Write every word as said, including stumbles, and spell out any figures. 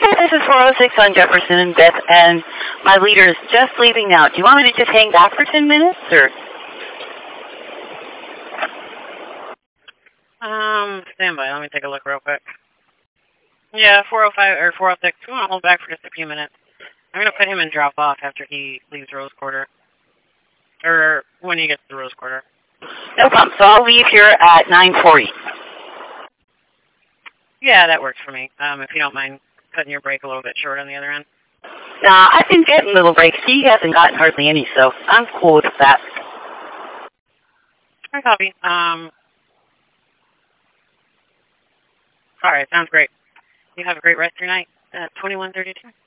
this is four oh six on Jefferson and Beth, and my leader is just leaving now. Do you want me to just hang back for ten minutes, or? Um, stand by. Let me take a look real quick. Yeah, four oh five or four oh six. We want to hold back for just a few minutes. I'm going to put him in drop off after he leaves Rose Quarter. Or when he gets to Rose Quarter. No problem. So I'll leave here at nine forty. Yeah, that works for me. Um, if you don't mind cutting your break a little bit short on the other end. Nah, I've been getting little breaks. He hasn't gotten hardly any, so I'm cool with that. I copy. Um, all right, sounds great. You have a great rest of your night at twenty-one thirty-two.